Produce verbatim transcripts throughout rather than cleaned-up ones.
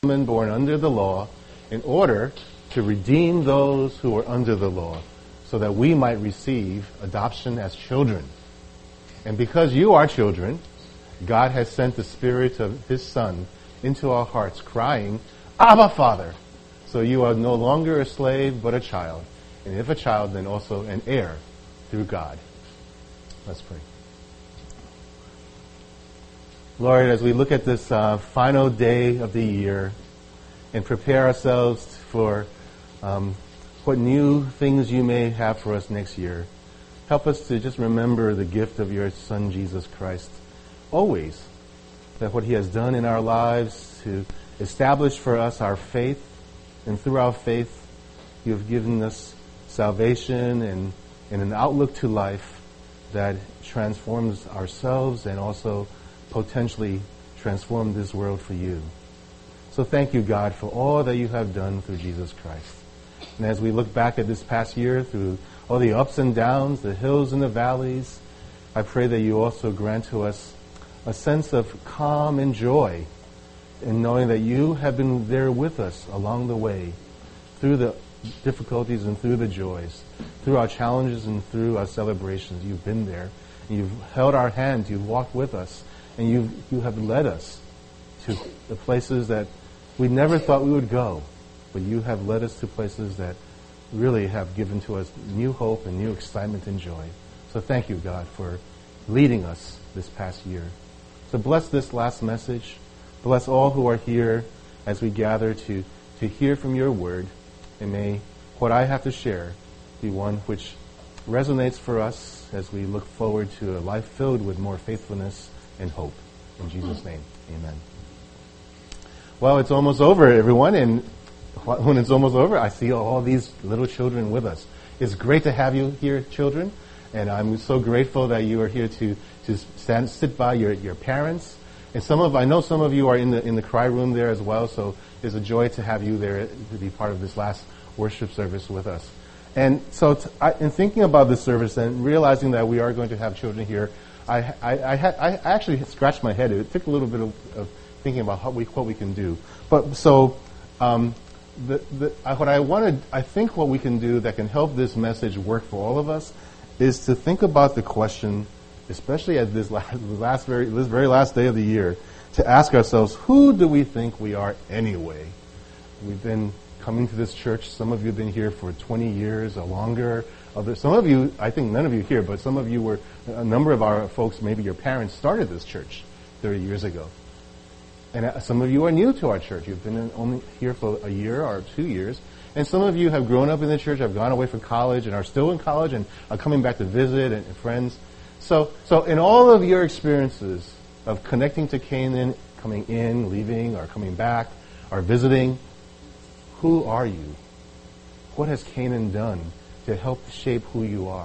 born under the law in order to redeem those who are under the law, so that we might receive adoption as children. And because you are children, God has sent the Spirit of His Son into our hearts, crying, Abba, Father. So you are no longer a slave, but a child. And if a child, then also an heir through God. Let's pray. Lord, as we look at this uh, final day of the year and prepare ourselves for um, what new things you may have for us next year, help us to just remember the gift of your Son, Jesus Christ, always. That what He has done in our lives to establish for us our faith, and through our faith, you have given us salvation and, and an outlook to life that transforms ourselves and also potentially transform this world for you. So thank you, God, for all that you have done through Jesus Christ. And as we look back at this past year through all the ups and downs, the hills and the valleys, I pray that you also grant to us a sense of calm and joy in knowing that you have been there with us along the way, through the difficulties and through the joys, through our challenges and through our celebrations. You've been there. And you've held our hand. You've walked with us. And you you have led us to the places that we never thought we would go. But you have led us to places that really have given to us new hope and new excitement and joy. So thank you, God, for leading us this past year. So bless this last message. Bless all who are here as we gather to, to hear from your word. And may what I have to share be one which resonates for us as we look forward to a life filled with more faithfulness and hope. In Jesus' name, amen. Well, it's almost over, everyone. And when it's almost over, I see all these little children with us. It's great to have you here, children. And I'm so grateful that you are here to, to stand, sit by your, your parents. And some of, I know some of you are in the, in the cry room there as well. So it's a joy to have you there to be part of this last worship service with us. And so t- I, in thinking about this service and realizing that we are going to have children here, I, I, I, had, I actually scratched my head. It took a little bit of, of thinking about how we, what we can do. But so um, the, the, I, what I wanted, I think what we can do that can help this message work for all of us is to think about the question, especially at this last, last very, this very last day of the year, to ask ourselves, who do we think we are anyway? We've been coming to this church. Some of you have been here for twenty years or longer. Other, some of you, I think none of you here, but some of you were, a number of our folks, maybe your parents started this church thirty years ago. And uh, some of you are new to our church. You've been in, only here for a year or two years. And some of you have grown up in the church, have gone away for college, and are still in college, and are coming back to visit, and, and friends. So, so in all of your experiences of connecting to Canaan, coming in, leaving, or coming back, or visiting, who are you? What has Canaan done to help shape who you are?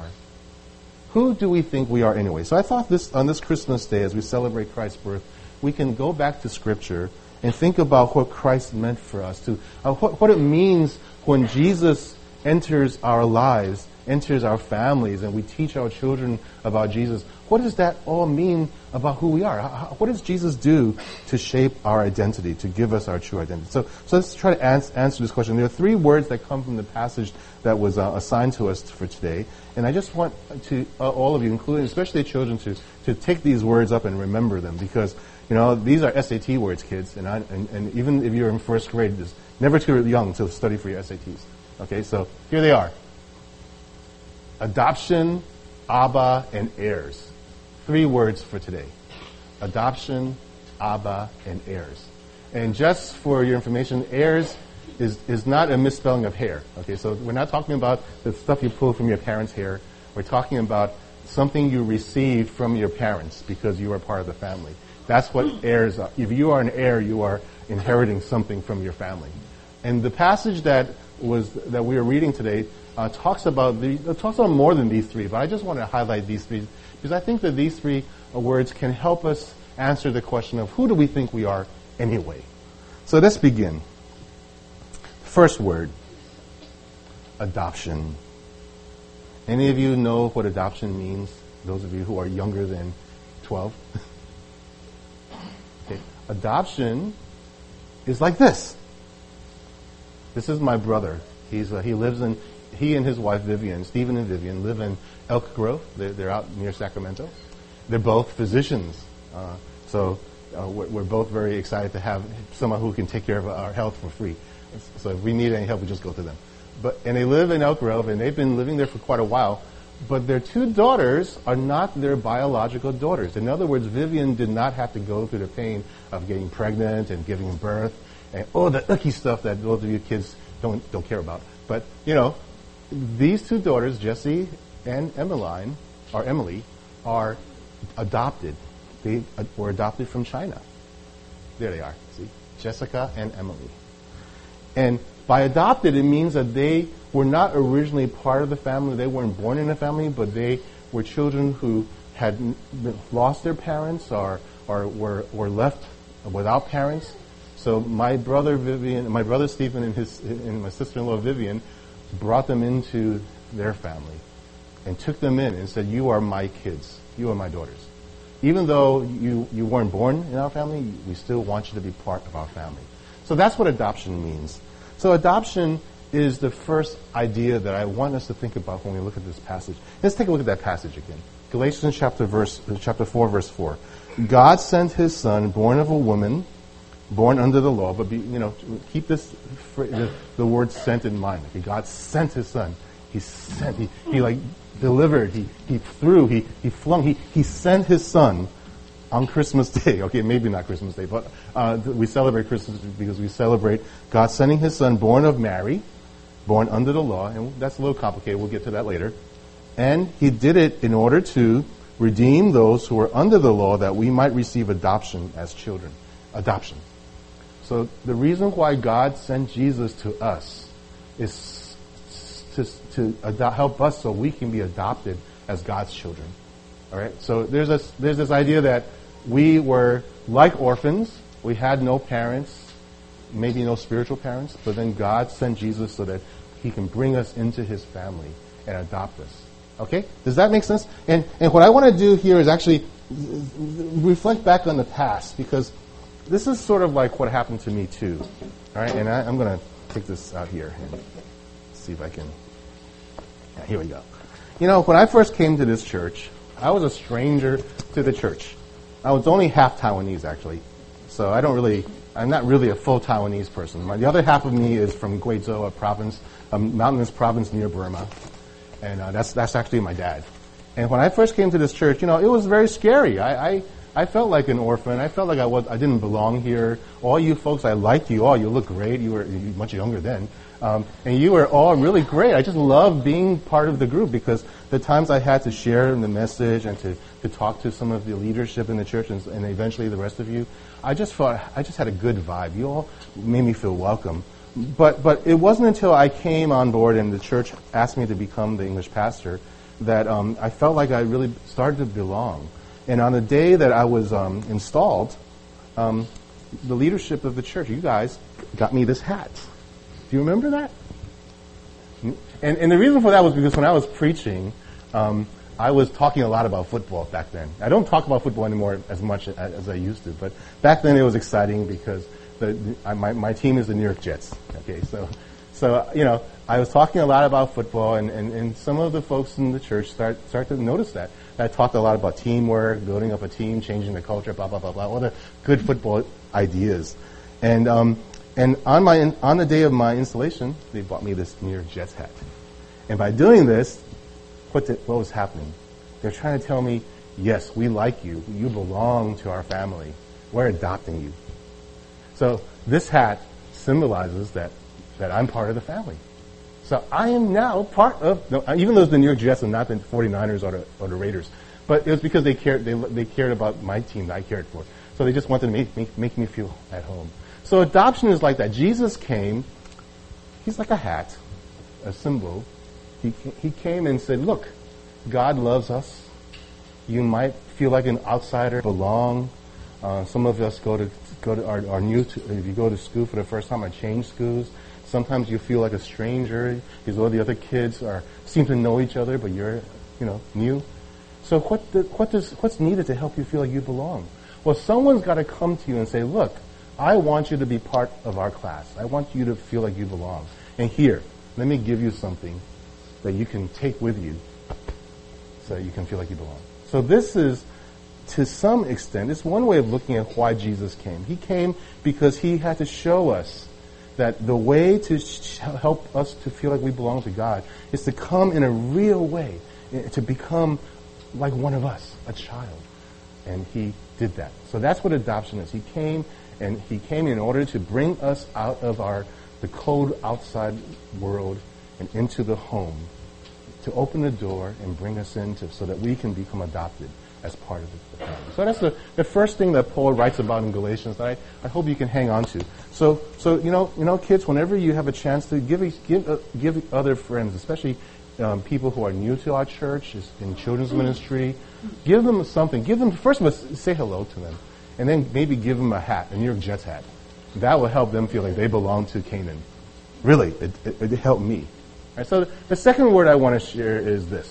Who do we think we are anyway? So I thought this on this Christmas day, as we celebrate Christ's birth, we can go back to Scripture and think about what Christ meant for us, to uh, what, what it means when Jesus enters our lives, enters our families, and we teach our children about Jesus. What does that all mean about who we are? How, what does Jesus do to shape our identity, to give us our true identity? So, so let's try to ans- answer this question. There are three words that come from the passage that was uh, assigned to us for today, and I just want to uh, all of you, including especially the children, to to take these words up and remember them, because you know these are S A T words, kids, and I, and, and even if you're in first grade, it's never too young to study for your S A Ts. Okay, so here they are. Adoption, Abba, and heirs. Three words for today. Adoption, Abba, and heirs. And just for your information, heirs is, is not a misspelling of hair. Okay, so we're not talking about the stuff you pull from your parents' hair. We're talking about something you received from your parents because you are part of the family. That's what heirs are. If you are an heir, you are inheriting something from your family. And the passage that was that we are reading today uh, talks about the uh, talks about more than these three, but I just want to highlight these three because I think that these three uh, words can help us answer the question of who do we think we are anyway. So let's begin. First word, adoption. Any of you know what adoption means? Those of you who are younger than twelve. Okay. Adoption is like this. This is my brother. He's uh, he lives in he and his wife Vivian, Stephen and Vivian, live in Elk Grove. They're, they're out near Sacramento. They're both physicians, uh, so uh, we're, we're both very excited to have someone who can take care of our health for free. So if we need any help, we just go to them. But and they live in Elk Grove, and they've been living there for quite a while. But their two daughters are not their biological daughters. In other words, Vivian did not have to go through the pain of getting pregnant and giving birth and all the icky stuff that those of you kids don't don't care about. But you know, these two daughters, Jessie and Emmeline, or Emily, are adopted. They uh, were adopted from China. There they are. See, Jessica and Emily. And by adopted, it means that they were not originally part of the family. They weren't born in a family, but they were children who had n- lost their parents or or were were left without parents. So my brother Vivian, my brother Stephen, and his and my sister-in-law Vivian brought them into their family and took them in and said, "You are my kids. You are my daughters. Even though you you weren't born in our family, we still want you to be part of our family." So that's what adoption means. So adoption is the first idea that I want us to think about when we look at this passage. Let's take a look at that passage again. Galatians chapter verse chapter four, verse four. God sent His Son, born of a woman, born under the law. But be, you know, keep this the, the word "sent" in mind. Okay, God sent His Son. He sent. He, he like delivered. He he threw. He he flung. He he sent His Son on Christmas Day. Okay, maybe not Christmas Day, but uh, we celebrate Christmas because we celebrate God sending His Son, born of Mary, born under the law, and that's a little complicated. We'll get to that later. And He did it in order to redeem those who are under the law, that we might receive adoption as children. Adoption. So the reason why God sent Jesus to us is to, to ado- help us so we can be adopted as God's children. All right. So there's this there's this idea that we were like orphans. We had no parents, maybe no spiritual parents, but then God sent Jesus so that He can bring us into His family and adopt us. Okay? Does that make sense? And and what I want to do here is actually reflect back on the past, because this is sort of like what happened to me too. All right? And I, I'm going to take this out here and see if I can. Yeah, here we go. You know, when I first came to this church, I was a stranger to the church. I was only half Taiwanese, actually. So I don't really, I'm not really a full Taiwanese person. My, the other half of me is from Guizhou, a province, a mountainous province near Burma. And uh, that's that's actually my dad. And when I first came to this church, you know, it was very scary. I, I, I felt like an orphan. I felt like I was, I didn't belong here. All you folks, I liked you all. You look great. You were much younger then. Um, and you were all really great. I just loved being part of the group, because the times I had to share the message and to, to talk to some of the leadership in the church and, and eventually the rest of you, I just felt, I just had a good vibe. You all made me feel welcome. But, but it wasn't until I came on board and the church asked me to become the English pastor that um, I felt like I really started to belong. And on the day that I was um, installed, um, the leadership of the church, you guys, got me this hat. Do you remember that? And, and the reason for that was because when I was preaching, um, I was talking a lot about football back then. I don't talk about football anymore as much as, as I used to, but back then it was exciting because the, the, my, my team is the New York Jets. Okay, so so you know I was talking a lot about football, and, and, and some of the folks in the church start start to notice that. I talked a lot about teamwork, building up a team, changing the culture, blah blah blah blah, all the good football ideas, and um, and on my on the day of my installation, they bought me this New York Jets hat, and by doing this, what did, what was happening? They're trying to tell me, yes, we like you, you belong to our family, we're adopting you. So this hat symbolizes that that I'm part of the family. So I am now part of, no, even though it's the New York Jets and not the forty-niners or the, or the Raiders, but it was because they cared, they, they cared about my team that I cared for. So they just wanted to make, make, make me feel at home. So adoption is like that. Jesus came, he's like a hat, a symbol. He, he came and said, look, God loves us. You might feel like an outsider, belong. Uh, some of us go to go to are, are new to, if you go to school for the first time or change schools. Sometimes you feel like a stranger because all the other kids are seem to know each other, but you're, you know, new. So what the, what does what's needed to help you feel like you belong? Well, someone's got to come to you and say, look, I want you to be part of our class. I want you to feel like you belong. And here, let me give you something that you can take with you so that you can feel like you belong. So this is, to some extent, it's one way of looking at why Jesus came. He came because he had to show us that the way to sh- help us to feel like we belong to God is to come in a real way, to become like one of us, a child. And he did that. So that's what adoption is. He came, and he came in order to bring us out of our the cold outside world and into the home, to open the door and bring us into so that we can become adopted as part of the family. So that's the, the first thing that Paul writes about in Galatians that I, I hope you can hang on to. So so you know you know kids, whenever you have a chance to give give uh, give other friends, especially um, people who are new to our church in children's ministry, give them something. Give them first of all, say hello to them, and then maybe give them a hat, a New York Jets hat. That will help them feel like they belong to Canaan. Really, it, it, it helped me. All right, so the second word I want to share is this.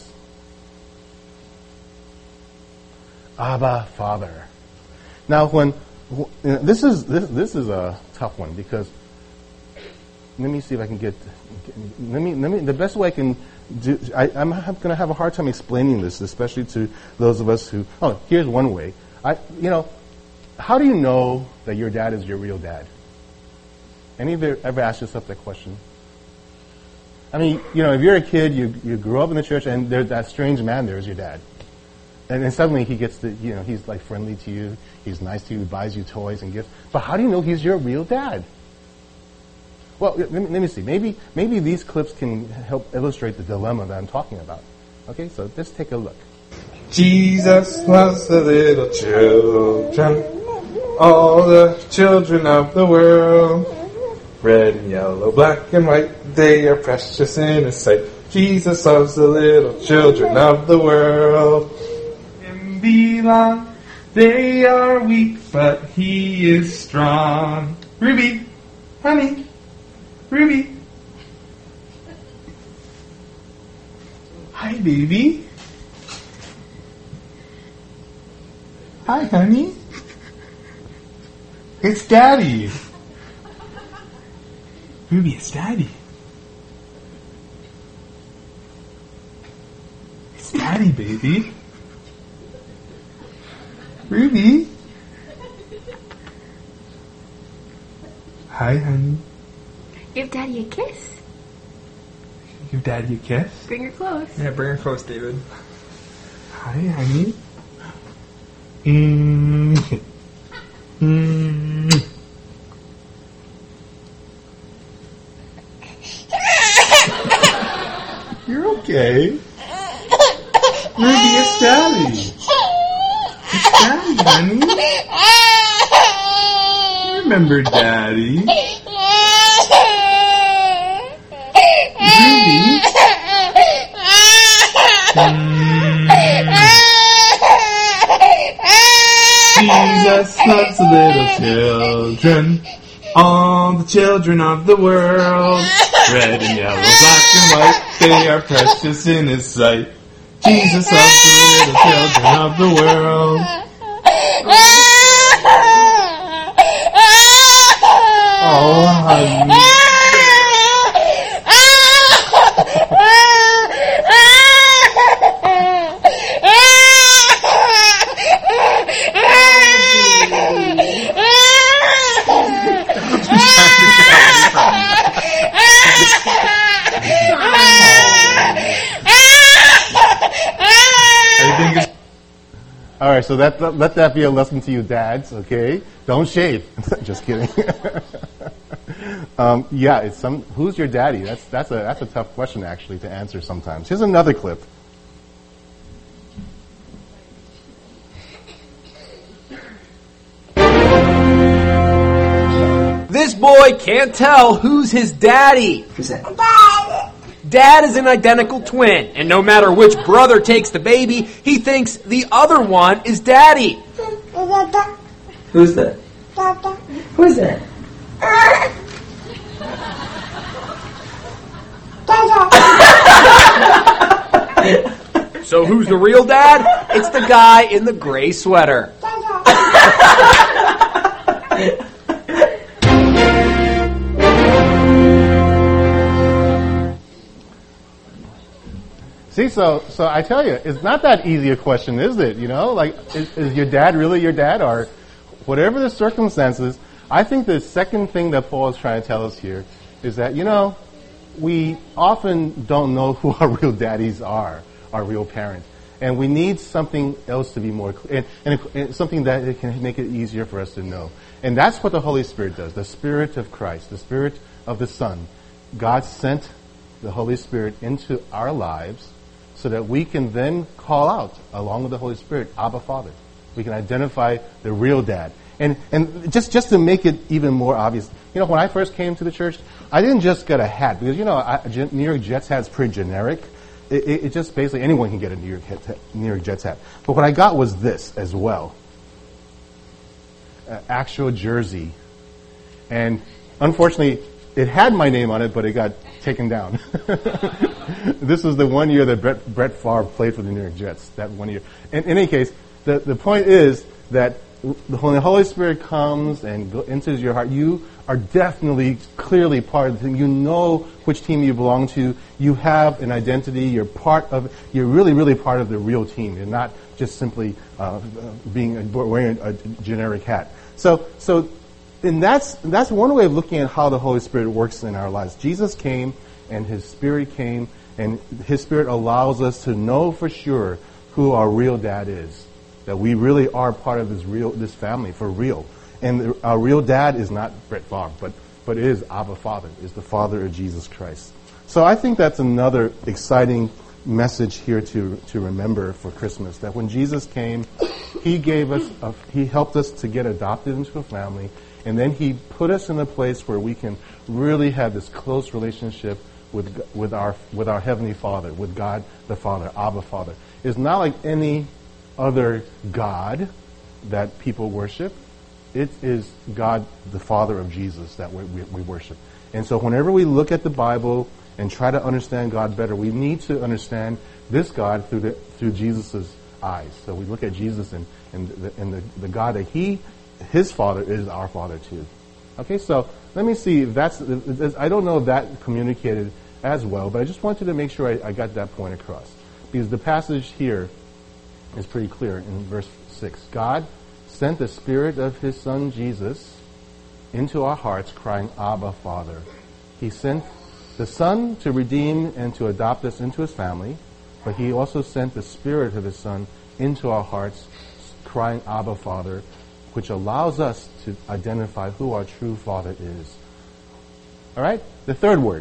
Abba, Father. Now, when you know, this is this this is a tough one because let me see if I can get. Let me let me. The best way I can do. I, I'm going to have a hard time explaining this, especially to those of us who. Oh, here's one way. I you know, how do you know that your dad is your real dad? Any of you ever asked yourself that question? I mean, you know, if you're a kid, you you grew up in the church, and there's that strange man there is your dad. And then suddenly he gets to, you know, he's like friendly to you. He's nice to you. He buys you toys and gifts. But how do you know he's your real dad? Well, let me, let me see. Maybe maybe these clips can help illustrate the dilemma that I'm talking about. Okay, so let's take a look. Jesus loves the little children, all the children of the world. Red and yellow, black and white, they are precious in His sight. Jesus loves the little children of the world. Belong. They are weak, but He is strong. Ruby, honey, Ruby. Hi, baby. Hi, honey. It's Daddy. Ruby, it's Daddy. It's Daddy, baby. Ruby. Hi, honey. Give Daddy a kiss. Give Daddy a kiss. Bring her close. Yeah, bring her close, David. Hi, honey. Mm. Mm. You're okay. Ruby, it's Daddy. It's Daddy, honey. You remember Daddy. Ruby. Mm. Jesus loves the little children, all the children of the world. Red and yellow, black and white, they are precious in His sight. Jesus loves the little children of the world. Oh, honey. All right, so that, let that be a lesson to you dads, okay? Don't shave. Just kidding. um, yeah, it's some. Who's your daddy? That's that's a that's a tough question actually to answer sometimes. Here's another clip. This boy can't tell who's his daddy. Who's that? Dad is an identical twin, and no matter which brother takes the baby, he thinks the other one is daddy. Who's that? Who's that? So who's the real dad? It's the guy in the gray sweater. See, so so I tell you, it's not that easy a question, is it? You know, like, is, is your dad really your dad? Or whatever the circumstances, I think the second thing that Paul is trying to tell us here is that, you know, we often don't know who our real daddies are, our real parents. And we need something else to be more clear, and, and, and something that it can make it easier for us to know. And that's what the Holy Spirit does, the Spirit of Christ, the Spirit of the Son. God sent the Holy Spirit into our lives so that we can then call out, along with the Holy Spirit, Abba, Father. We can identify the real dad. And and just, just to make it even more obvious, you know, when I first came to the church, I didn't just get a hat, because, you know, I, New York Jets hat is pretty generic. It, it, it just basically, anyone can get a New York, hat, New York Jets hat. But what I got was this as well. Uh, actual jersey. And unfortunately, it had my name on it, but it got taken down. This was the one year that Brett, Brett Favre played for the New York Jets, that one year. In, in any case, the, the point is that when the Holy Spirit comes and go, enters your heart, you are definitely, clearly part of the team. You know which team you belong to. You have an identity. You're part of, you're really, really part of the real team. You're not just simply uh, being a, wearing a generic hat. So, so, and that's that's one way of looking at how the Holy Spirit works in our lives. Jesus came, and His Spirit came, and His Spirit allows us to know for sure who our real dad is. That we really are part of this real, this family for real. And the, our real dad is not Brett Favre, but but is Abba Father, is the Father of Jesus Christ. So I think that's another exciting message here to to remember for Christmas. That when Jesus came, He gave us, a, He helped us to get adopted into a family, and then He put us in a place where we can really have this close relationship with with our with our Heavenly Father, with God the Father, Abba Father. It's not like any other God that people worship. It is God, the Father of Jesus, that we, we, we worship. And so whenever we look at the Bible and try to understand God better, we need to understand this God through the through Jesus' eyes. So we look at Jesus and, and, the, and the, the God that He, His Father, is our Father too. Okay, so let me see if that's, I don't know if that communicated as well, but I just wanted to make sure I, I got that point across. Because the passage here is pretty clear in verse six. God sent the Spirit of His Son Jesus into our hearts, crying, Abba, Father. He sent the Son to redeem and to adopt us into His family, but He also sent the Spirit of His Son into our hearts, crying, Abba, Father, which allows us to identify who our true Father is. All right? The third word.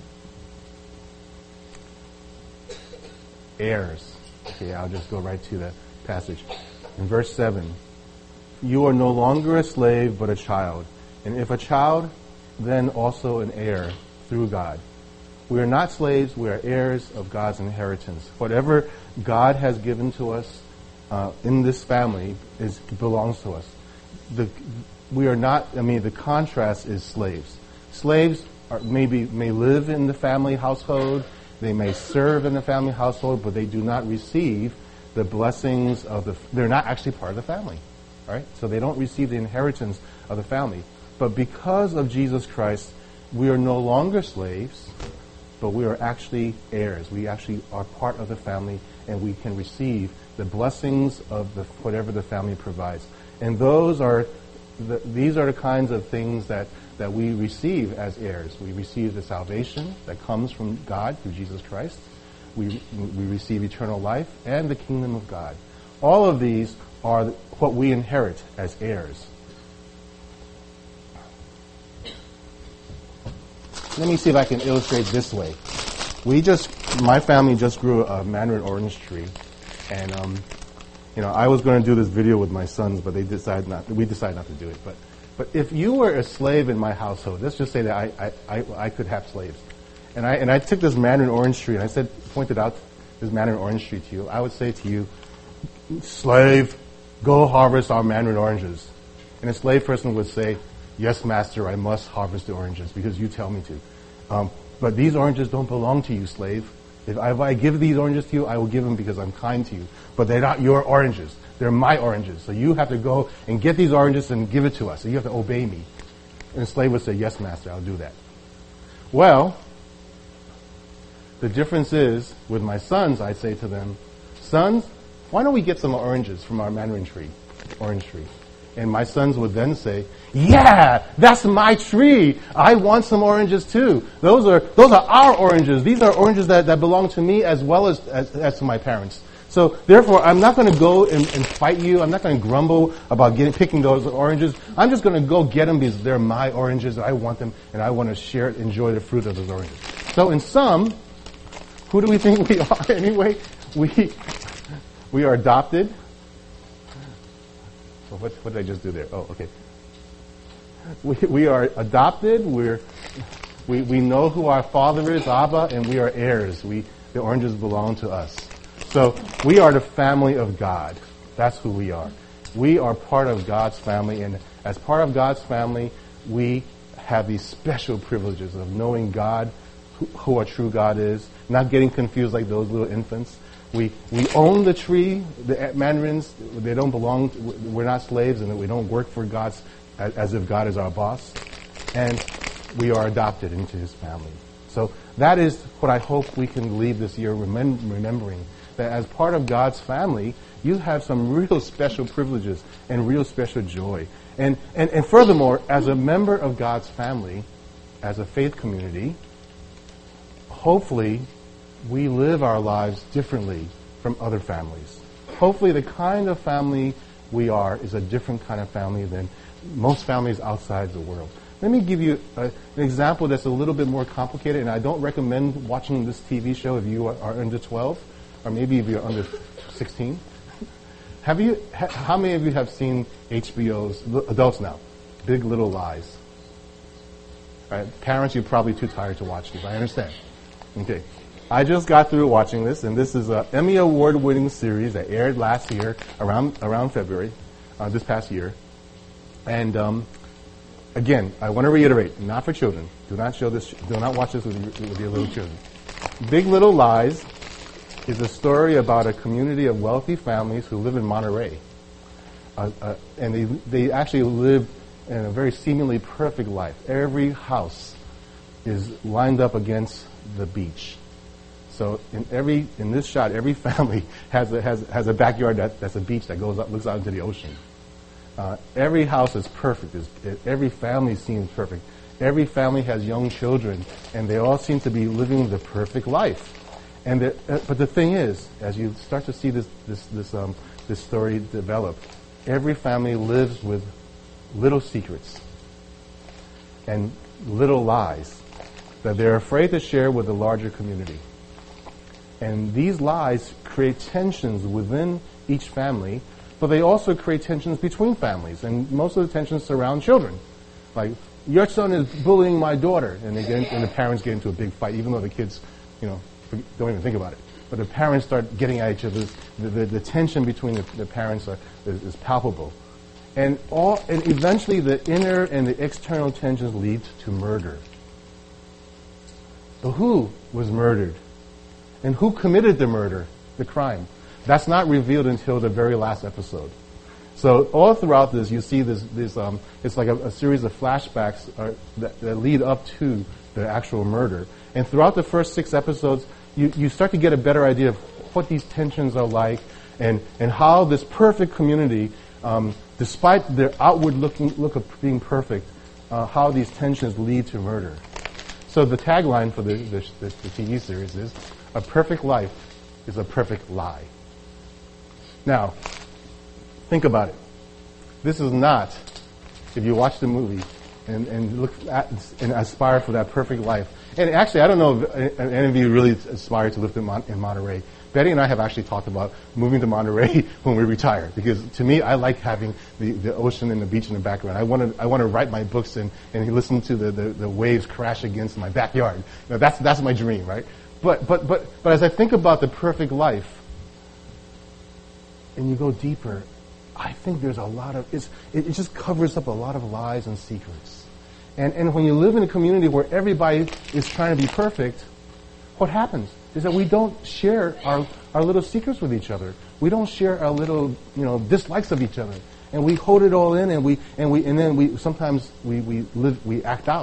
Heirs. Okay, I'll just go right to the passage. In verse seven, you are no longer a slave, but a child. And if a child, then also an heir through God. We are not slaves, we are heirs of God's inheritance. Whatever God has given to us uh, in this family is belongs to us. The, we are not, I mean, the contrast is slaves. Slaves are, maybe may live in the family household, they may serve in the family household, but they do not receive the blessings of the, they're not actually part of the family. All right? So they don't receive the inheritance of the family. But because of Jesus Christ, we are no longer slaves, but we are actually heirs. We actually are part of the family, and we can receive the blessings of the whatever the family provides. And those are, the, these are the kinds of things that, that we receive as heirs. We receive the salvation that comes from God through Jesus Christ. We, we receive eternal life and the kingdom of God. All of these are what we inherit as heirs. Let me see if I can illustrate this way. We just, my family just grew a mandarin orange tree, and um, you know, I was going to do this video with my sons, but they decided not. We decided not to do it. But, but if you were a slave in my household, let's just say that I, I, I, I could have slaves, and I and I took this mandarin orange tree and I said, pointed out this mandarin orange tree to you. I would say to you, slave, go harvest our mandarin oranges, and a slave person would say, yes, master, I must harvest the oranges because you tell me to. Um, but these oranges don't belong to you, slave. If I, if I give these oranges to you, I will give them because I'm kind to you. But they're not your oranges. They're my oranges. So you have to go and get these oranges and give it to us. So you have to obey me. And the slave would say, yes, master, I'll do that. Well, The difference is, with my sons, I say to them, sons, why don't we get some oranges from our mandarin tree, orange tree? And my sons would then say, yeah, that's my tree. I want some oranges too. Those are those are our oranges. These are oranges that, that belong to me as well as, as, as to my parents. So therefore, I'm not going to go and, and fight you. I'm not going to grumble about getting picking those oranges. I'm just going to go get them because they're my oranges. I want them, and I want to share, enjoy the fruit of those oranges. So in sum, who do we think we are anyway? We we are adopted. So what, what did I just do there? Oh, okay. We, we are adopted. We're, we, we know who our father is, Abba, and we are heirs. We, the oranges belong to us. So we are the family of God. That's who we are. We are part of God's family, and as part of God's family, we have these special privileges of knowing God, who, who our true God is, not getting confused like those little infants. We we own the tree. The mandarins, they don't belong, we're not slaves, and we don't work for God's, as, as if God is our boss. And we are adopted into his family. So that is what I hope we can leave this year remem- remembering, that as part of God's family, you have some real special privileges and real special joy. And, and, and furthermore, as a member of God's family, as a faith community, hopefully we live our lives differently from other families. Hopefully the kind of family we are is a different kind of family than most families outside the world. Let me give you a, an example that's a little bit more complicated, and I don't recommend watching this T V show if you are, are under twelve, or maybe if you're under sixteen. Have you? Ha, how many of you have seen H B O's, adults now, Big Little Lies? All right, parents, you're probably too tired to watch this. I understand. Okay. I just got through watching this, and this is an Emmy Award-winning series that aired last year, around around February, uh, this past year. And um, again, I want to reiterate: not for children. Do not show this. Do not watch this with your, with your little children. Big Little Lies is a story about a community of wealthy families who live in Monterey, uh, uh, and they they actually live in a very seemingly perfect life. Every house is lined up against the beach. So in every in this shot, every family has a, has has a backyard that, that's a beach that goes up, looks out into the ocean. Uh, every house is perfect. It's, every family seems perfect. Every family has young children, and they all seem to be living the perfect life. And the, uh, but the thing is, as you start to see this this this um, this story develop, every family lives with little secrets and little lies that they're afraid to share with the larger community. And these lies create tensions within each family, but they also create tensions between families. And most of the tensions surround children. Like, your son is bullying my daughter, and they get in, and the parents get into a big fight, even though the kids, you know, don't even think about it. But the parents start getting at each other. The, the, the tension between the, the parents are, is, is palpable. And all, and eventually the inner and the external tensions lead to murder. But who was murdered? And who committed the murder, the crime? That's not revealed until the very last episode. So all throughout this, you see this, this um, it's like a, a series of flashbacks are, that, that lead up to the actual murder. And throughout the first six episodes, you, you start to get a better idea of what these tensions are like, and, and how this perfect community, um, despite their outward looking look of being perfect, uh, how these tensions lead to murder. So the tagline for the, the, the, the T V series is, "A perfect life is a perfect lie." Now, think about it. This is not, if you watch the movie and, and look at and aspire for that perfect life. And actually, I don't know if any of you really aspire to live in, Mon- in Monterey. Betty and I have actually talked about moving to Monterey when we retire, because to me, I like having the, the ocean and the beach in the background. I want to I want to write my books and, and listen to the, the, the waves crash against my backyard. Now, that's that's my dream, right? But but but but as I think about the perfect life, and you go deeper, I think there's a lot of it's it, it just covers up a lot of lies and secrets. And and when you live in a community where everybody is trying to be perfect, what happens is that we don't share our, our little secrets with each other. We don't share our little, you know, dislikes of each other. And we hold it all in, and we and we and then we sometimes we, we live we act out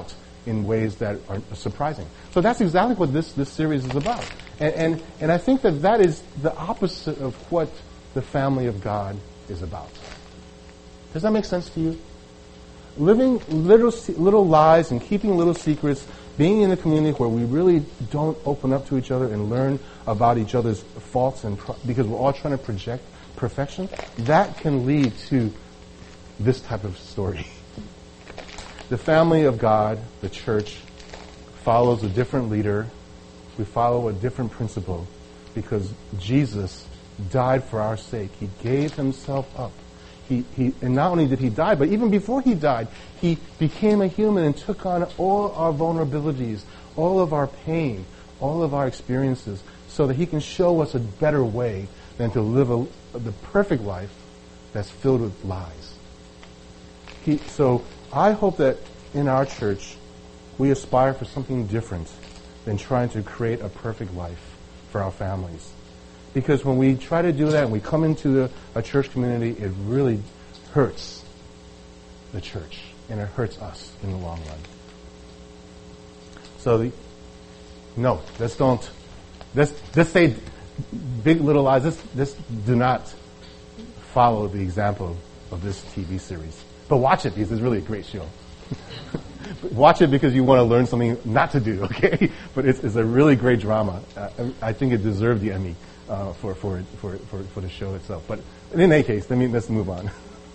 in ways that are surprising. So that's exactly what this, this series is about. And, and, and I think that that is the opposite of what the family of God is about. Does that make sense to you? Living little, little lies and keeping little secrets, being in a community where we really don't open up to each other and learn about each other's faults and pro- because we're all trying to project perfection, that can lead to this type of story. The family of God, the church, follows a different leader. We follow a different principle because Jesus died for our sake. He gave himself up. He, he, and not only did he die, but even before he died, he became a human and took on all our vulnerabilities, all of our pain, all of our experiences, so that he can show us a better way than to live a, the perfect life that's filled with lies. He, so I hope that in our church, we aspire for something different than trying to create a perfect life for our families. Because when we try to do that and we come into a, a church community, it really hurts the church and it hurts us in the long run. So, the, no, let's don't, let's, let's say Big Little Lies. Let's, let's do not follow the example of this T V series. But watch it because it's really a great show. Watch it because you want to learn something not to do, okay? But it's, it's a really great drama. Uh, I think it deserved the Emmy. Uh, for, for for for for the show itself, but in any case, let me let's move on.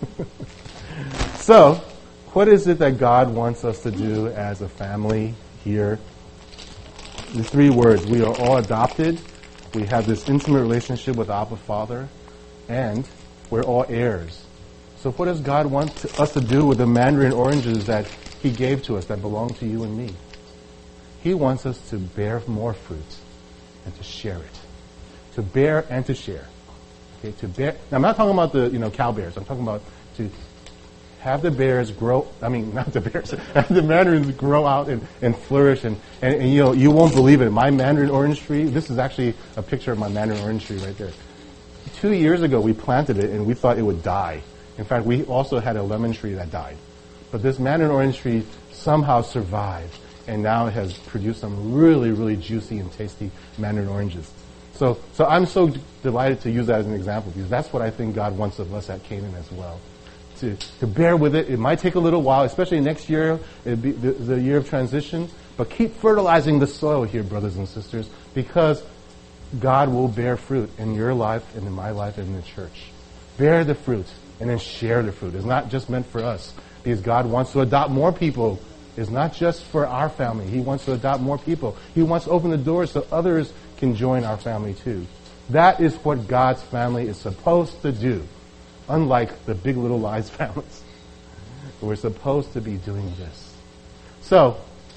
So, what is it that God wants us to do as a family here? The three words: we are all adopted. We have this intimate relationship with Abba Father, and we're all heirs. So, what does God want to, us to do with the mandarin oranges that He gave to us that belong to you and me? He wants us to bear more fruit and to share it. To bear and to share. Okay, to bear. Now, I'm not talking about the, you know, cow bears. I'm talking about to have the bears grow, I mean, not the bears, have the mandarins grow out and, and flourish. And, and, and, you know, you won't believe it. My mandarin orange tree, this is actually a picture of my mandarin orange tree right there. Two years ago, we planted it, and we thought it would die. In fact, we also had a lemon tree that died. But this mandarin orange tree somehow survived, and now it has produced some really, really juicy and tasty mandarin oranges. So, so I'm so d- delighted to use that as an example because that's what I think God wants of us at Canaan as well. To, to bear with it. It might take a little while, especially next year, it'd be the, the year of transition. But keep fertilizing the soil here, brothers and sisters, because God will bear fruit in your life and in my life and in the church. Bear the fruit and then share the fruit. It's not just meant for us because God wants to adopt more people. It's not just for our family. He wants to adopt more people. He wants to open the doors so others can join our family too. That is what God's family is supposed to do, unlike the Big Little Lies families. We're supposed to be doing this. So,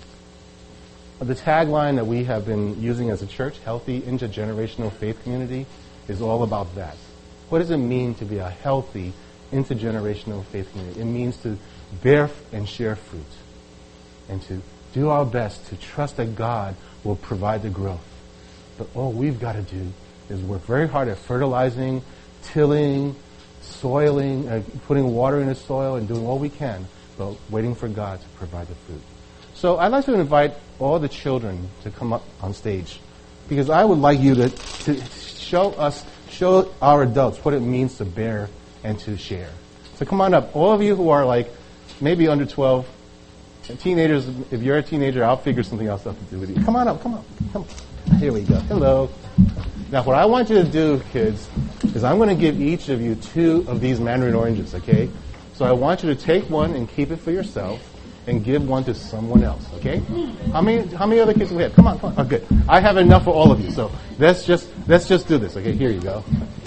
the tagline that we have been using as a church, Healthy Intergenerational Faith Community, is all about that. What does it mean to be a healthy intergenerational faith community? It means to bear and share fruit and to do our best to trust that God will provide the growth. But all we've got to do is work very hard at fertilizing, tilling, soiling, uh, putting water in the soil and doing all we can, but waiting for God to provide the fruit. So I'd like to invite all the children to come up on stage because I would like you to, to show us, show our adults what it means to bear and to share. So come on up. All of you who are like maybe under twelve, teenagers, if you're a teenager, I'll figure something else out to do with you. Come on up, come on. Come on. Here we go. Hello. Now what I want you to do, kids, is I'm going to give each of you two of these mandarin oranges, okay? So I want you to take one and keep it for yourself and give one to someone else, okay? How many how many other kids do we have? Come on, come on. Oh, good. I have enough for all of you. So let's just let's just do this, okay? Here you go.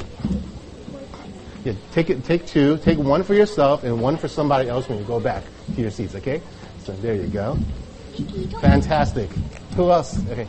Yeah, take it take two. Take one for yourself and one for somebody else when you go back to your seats, okay? So there you go. Fantastic. Who else? Okay.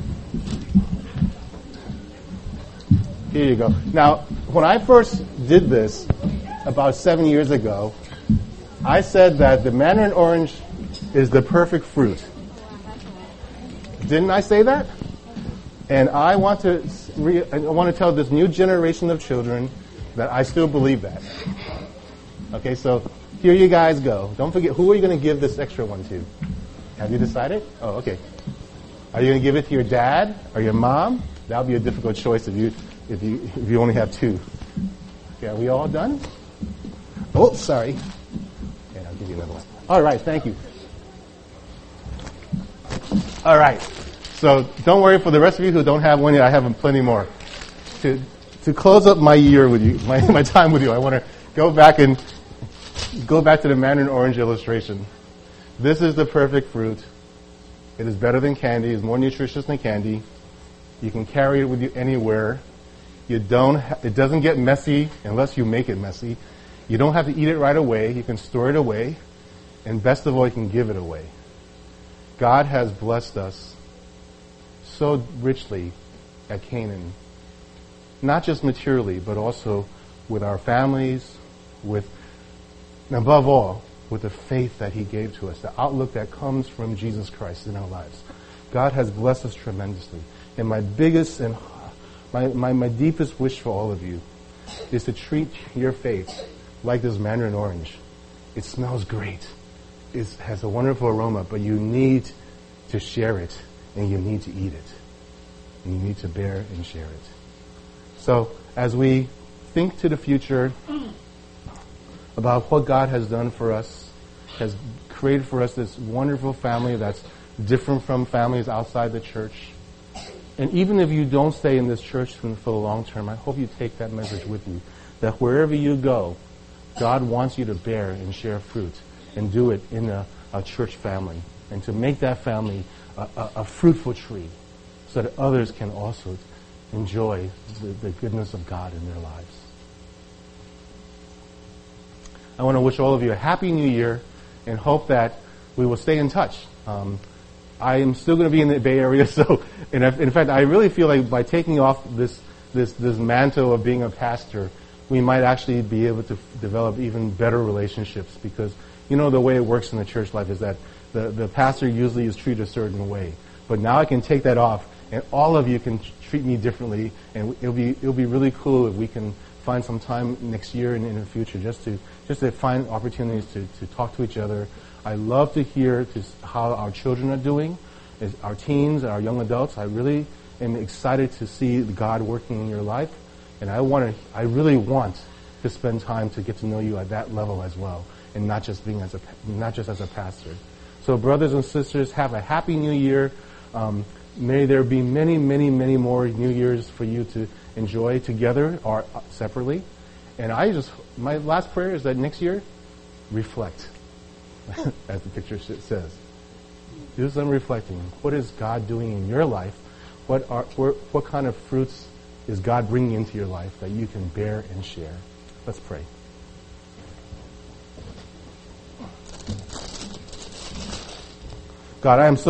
Here you go. Now, when I first did this about seven years ago, I said that the mandarin orange is the perfect fruit. Didn't I say that? And I want to re- I want to tell this new generation of children that I still believe that. Okay, so here you guys go. Don't forget, who are you going to give this extra one to? Have you decided? Oh, okay. Are you going to give it to your dad or your mom? That would be a difficult choice if you if you if you only have two. Okay, are we all done? Oh, sorry. Okay, I'll give you another one. All right, thank you. All right. So don't worry, for the rest of you who don't have one yet, I have plenty more. To to close up my year with you, my, my time with you, I want to go back and go back to the mandarin orange illustration. This is the perfect fruit. It is better than candy. It's more nutritious than candy. You can carry it with you anywhere. You don't. Ha- it doesn't get messy unless you make it messy. You don't have to eat it right away. You can store it away, and best of all, you can give it away. God has blessed us so richly at Canaan, not just materially, but also with our families, with, and above all, with the faith that He gave to us, the outlook that comes from Jesus Christ in our lives. God has blessed us tremendously. And my biggest and my, my, my deepest wish for all of you is to treat your faith like this mandarin orange. It smells great. It has a wonderful aroma, but you need to share it, and you need to eat it. And you need to bear and share it. So, as we think to the future about what God has done for us, has created for us this wonderful family that's different from families outside the church. And even if you don't stay in this church for the long term, I hope you take that message with you, that wherever you go, God wants you to bear and share fruit, and do it in a, a church family, and to make that family a, a, a fruitful tree, so that others can also enjoy the, the goodness of God in their lives. I want to wish all of you a happy new year, and hope that we will stay in touch. Um, I am still going to be in the Bay Area, so in, in fact, I really feel like by taking off this this this mantle of being a pastor, we might actually be able to f- develop even better relationships, because you know the way it works in the church life is that the, the pastor usually is treated a certain way. But now I can take that off, and all of you can t- treat me differently, and it'll be it'll be really cool if we can find some time next year and in the future just to just to find opportunities to, to talk to each other. I love to hear to how our children are doing, as our teens, our young adults. I really am excited to see God working in your life, and I want to. I really want to spend time to get to know you at that level as well, and not just being as a not just as a pastor. So, brothers and sisters, have a happy New Year. Um, may there be many, many, many more New Years for you to enjoy together or separately. And I just, my last prayer is that next year, reflect, as the picture says. Do some reflecting. What is God doing in your life? What are what, what kind of fruits is God bringing into your life that you can bear and share? Let's pray. God, I am so